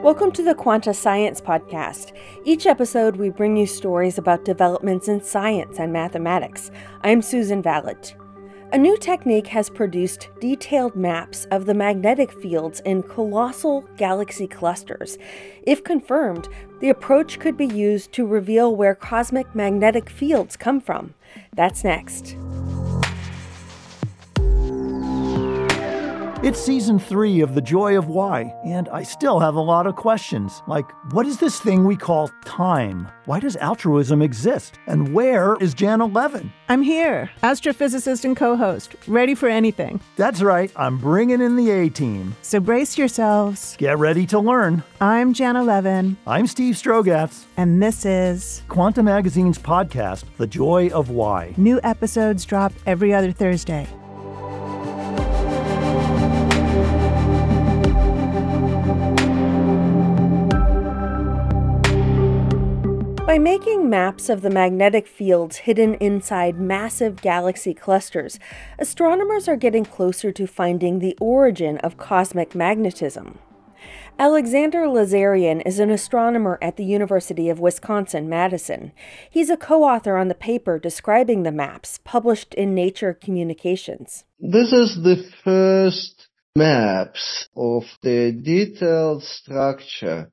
Welcome to the Quanta Science Podcast. Each episode, we bring you stories about developments in science and mathematics. I'm Susan Vallet. A new technique has produced detailed maps of the magnetic fields in colossal galaxy clusters. If confirmed, the approach could be used to reveal where cosmic magnetic fields come from. That's next. It's season 3 of The Joy of Why, and I still have a lot of questions, like what is this thing we call time? Why does altruism exist? And where is Janna Levin? I'm here, astrophysicist and co-host, ready for anything. That's right, I'm bringing in the A-team. So brace yourselves. Get ready to learn. I'm Janna Levin. I'm Steve Strogatz. And this is Quanta Magazine's podcast, The Joy of Why. New episodes drop every other Thursday. By making maps of the magnetic fields hidden inside massive galaxy clusters, astronomers are getting closer to finding the origin of cosmic magnetism. Alexander Lazarian is an astronomer at the University of Wisconsin-Madison. He's a co-author on the paper describing the maps, published in Nature Communications. This is the first maps of the detailed structure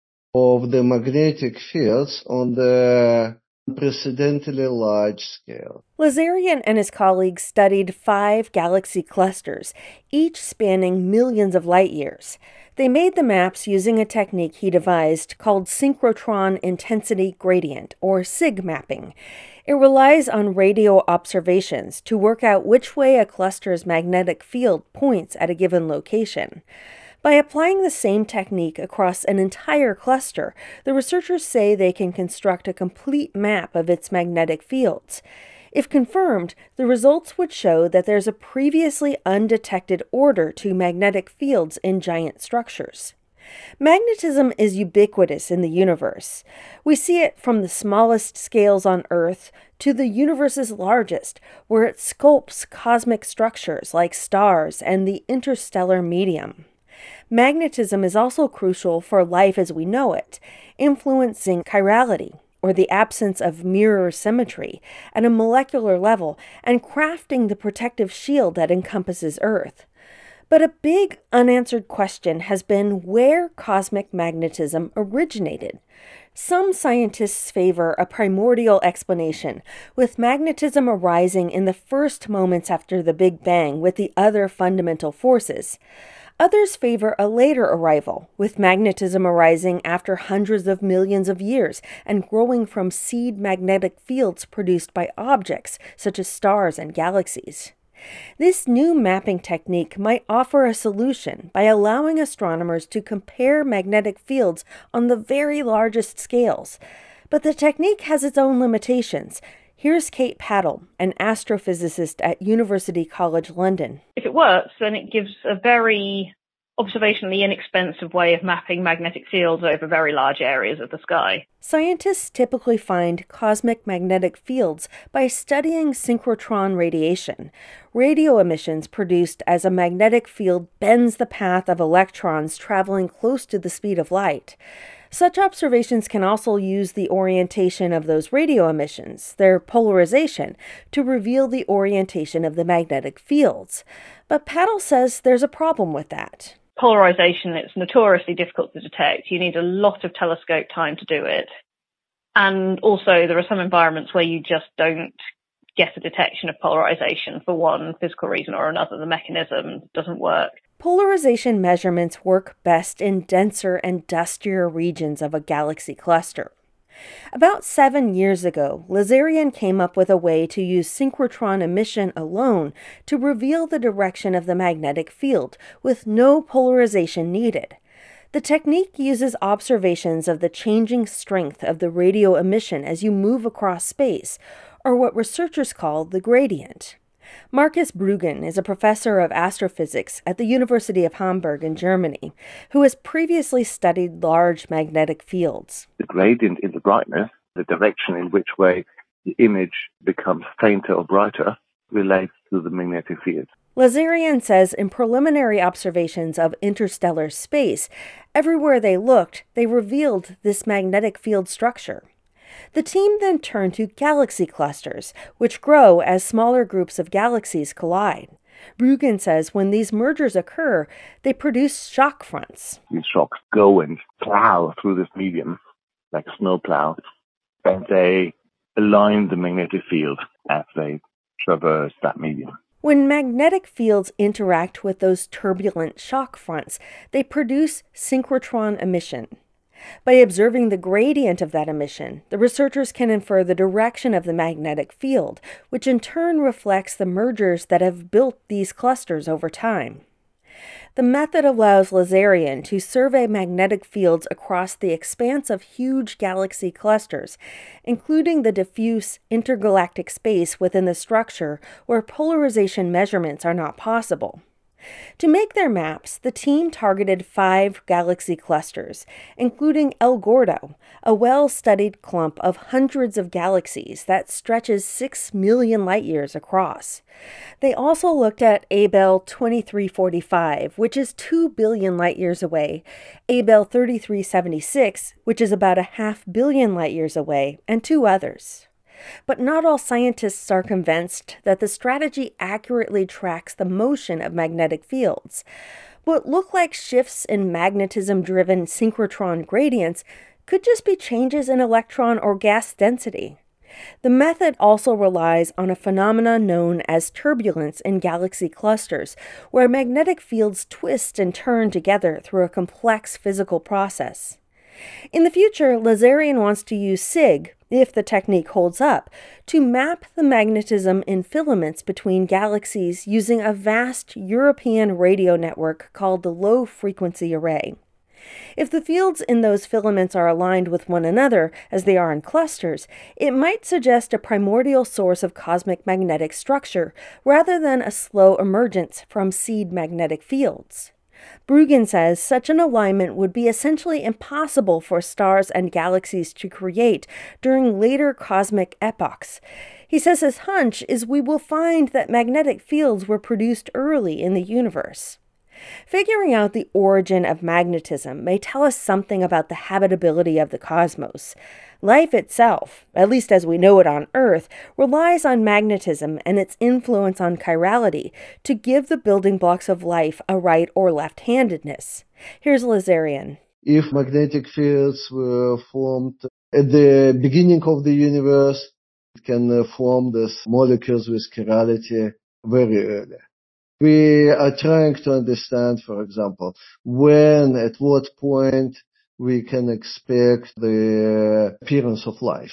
of the magnetic fields on the unprecedentedly large scale. Lazarian and his colleagues studied 5 galaxy clusters, each spanning millions of light years. They made the maps using a technique he devised called synchrotron intensity gradient, or SIG mapping. It relies on radio observations to work out which way a cluster's magnetic field points at a given location. By applying the same technique across an entire cluster, the researchers say they can construct a complete map of its magnetic fields. If confirmed, the results would show that there's a previously undetected order to magnetic fields in giant structures. Magnetism is ubiquitous in the universe. We see it from the smallest scales on Earth to the universe's largest, where it sculpts cosmic structures like stars and the interstellar medium. Magnetism is also crucial for life as we know it, influencing chirality, or the absence of mirror symmetry, at a molecular level, and crafting the protective shield that encompasses Earth. But a big unanswered question has been where cosmic magnetism originated. Some scientists favor a primordial explanation, with magnetism arising in the first moments after the Big Bang with the other fundamental forces. Others favor a later arrival, with magnetism arising after hundreds of millions of years and growing from seed magnetic fields produced by objects such as stars and galaxies. This new mapping technique might offer a solution by allowing astronomers to compare magnetic fields on the very largest scales. But the technique has its own limitations. Here's Kate Paddle, an astrophysicist at University College London. If it works, then it gives a very observationally inexpensive way of mapping magnetic fields over very large areas of the sky. Scientists typically find cosmic magnetic fields by studying synchrotron radiation, radio emissions produced as a magnetic field bends the path of electrons traveling close to the speed of light. Such observations can also use the orientation of those radio emissions, their polarization, to reveal the orientation of the magnetic fields. But Paddle says there's a problem with that. Polarization, it's notoriously difficult to detect. You need a lot of telescope time to do it. And also there are some environments where you just don't get a detection of polarization for one physical reason or another. The mechanism doesn't work. Polarization measurements work best in denser and dustier regions of a galaxy cluster. About 7 years ago, Lazarian came up with a way to use synchrotron emission alone to reveal the direction of the magnetic field, with no polarization needed. The technique uses observations of the changing strength of the radio emission as you move across space, or what researchers call the gradient. Markus Bruggen is a professor of astrophysics at the University of Hamburg in Germany, who has previously studied large magnetic fields. The gradient in the brightness, the direction in which way the image becomes fainter or brighter, relates to the magnetic field. Lazarian says in preliminary observations of interstellar space, everywhere they looked, they revealed this magnetic field structure. The team then turned to galaxy clusters, which grow as smaller groups of galaxies collide. Bruggen says when these mergers occur, they produce shock fronts. These shocks go and plow through this medium like a snow plow, and they align the magnetic field as they traverse that medium. When magnetic fields interact with those turbulent shock fronts, they produce synchrotron emission. By observing the gradient of that emission, the researchers can infer the direction of the magnetic field, which in turn reflects the mergers that have built these clusters over time. The method allows Lazarian to survey magnetic fields across the expanse of huge galaxy clusters, including the diffuse intergalactic space within the structure where polarization measurements are not possible. To make their maps, the team targeted 5 galaxy clusters, including El Gordo, a well-studied clump of hundreds of galaxies that stretches 6 million light-years across. They also looked at Abell 2345, which is 2 billion light-years away, Abell 3376, which is about 500 million light-years away, and 2 others. But not all scientists are convinced that the strategy accurately tracks the motion of magnetic fields. What look like shifts in magnetism-driven synchrotron gradients could just be changes in electron or gas density. The method also relies on a phenomenon known as turbulence in galaxy clusters, where magnetic fields twist and turn together through a complex physical process. In the future, Lazarian wants to use SIG, if the technique holds up, to map the magnetism in filaments between galaxies using a vast European radio network called the Low Frequency Array. If the fields in those filaments are aligned with one another, as they are in clusters, it might suggest a primordial source of cosmic magnetic structure, rather than a slow emergence from seed magnetic fields. Bruggen says such an alignment would be essentially impossible for stars and galaxies to create during later cosmic epochs. He says his hunch is we will find that magnetic fields were produced early in the universe. Figuring out the origin of magnetism may tell us something about the habitability of the cosmos. Life itself, at least as we know it on Earth, relies on magnetism and its influence on chirality to give the building blocks of life a right or left-handedness. Here's Lazarian. If magnetic fields were formed at the beginning of the universe, it can form these molecules with chirality very early. We are trying to understand, for example, at what point we can expect the appearance of life.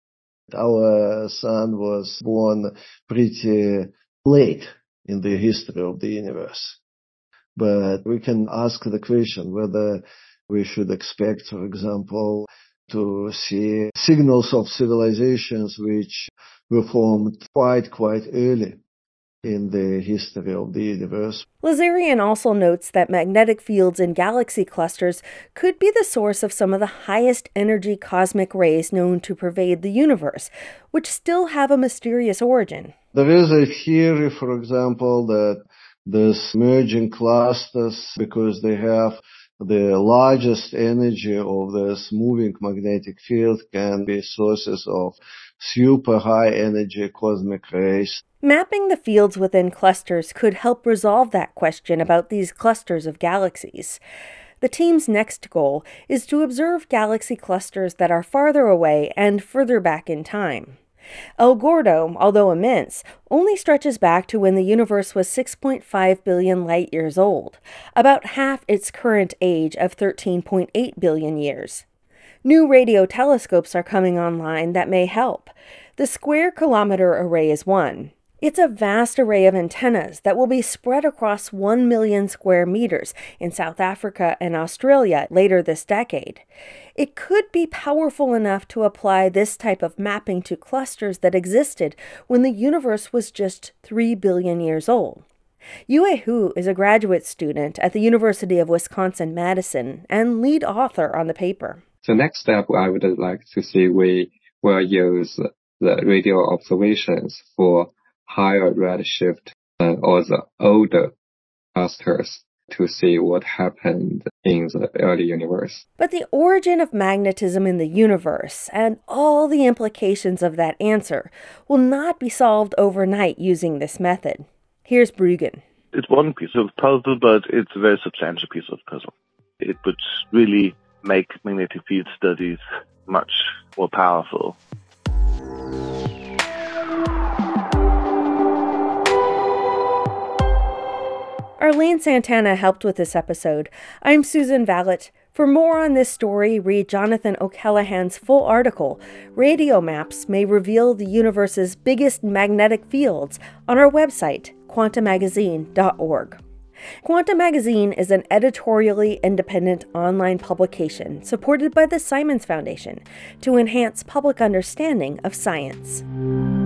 Our sun was born pretty late in the history of the universe. But we can ask the question whether we should expect, for example, to see signals of civilizations which were formed quite early in the history of the universe. Lazarian also notes that magnetic fields in galaxy clusters could be the source of some of the highest energy cosmic rays known to pervade the universe, which still have a mysterious origin. There is a theory, for example, that these merging clusters, because they have the largest energy of this moving magnetic field, can be sources of super high energy cosmic rays. Mapping the fields within clusters could help resolve that question about these clusters of galaxies. The team's next goal is to observe galaxy clusters that are farther away and further back in time. El Gordo, although immense, only stretches back to when the universe was 6.5 billion light-years old, about half its current age of 13.8 billion years. New radio telescopes are coming online that may help. The Square Kilometer Array is one. It's a vast array of antennas that will be spread across 1 million square meters in South Africa and Australia later this decade. It could be powerful enough to apply this type of mapping to clusters that existed when the universe was just 3 billion years old. Yue Hu is a graduate student at the University of Wisconsin-Madison and lead author on the paper. The next step I would like to see, we will use the radio observations for higher redshift all the older clusters to see what happened in the early universe. But the origin of magnetism in the universe and all the implications of that answer will not be solved overnight using this method. Here's Bruggen. It's one piece of the puzzle, but it's a very substantial piece of the puzzle. It would really make magnetic field studies much more powerful. Arlene Santana helped with this episode. I'm Susan Vallet. For more on this story, read Jonathan O'Callaghan's full article, Radio Maps May Reveal the Universe's Biggest Magnetic Fields, on our website, quantummagazine.org. Quantum Magazine is an editorially independent online publication supported by the Simons Foundation to enhance public understanding of science.